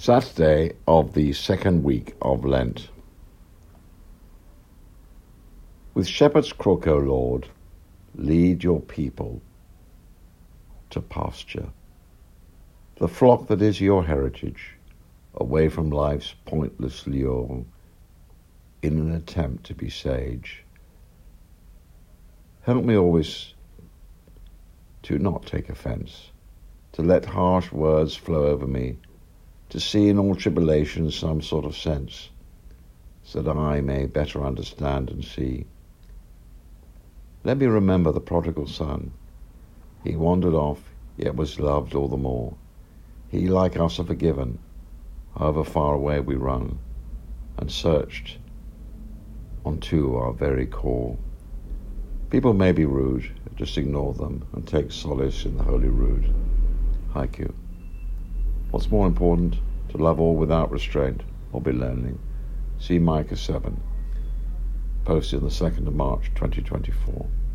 Saturday of the second week of Lent. With shepherd's crook, O Lord, lead your people to pasture, the flock that is your heritage, away from life's pointless lure, in an attempt to be sage. Help me always to not take offence, to let harsh words flow over me, to see in all tribulations some sort of sense, so that I may better understand and see. Let me remember the prodigal son. He wandered off, yet was loved all the more. He, like us, are forgiven, however far away we run, and searched unto our very core. People may be rude, just ignore them and take solace in the Holy Rood. Haiku. What's more important? To love all without restraint, or be lonely. See Micah 7, posted on the 2nd of March 2024.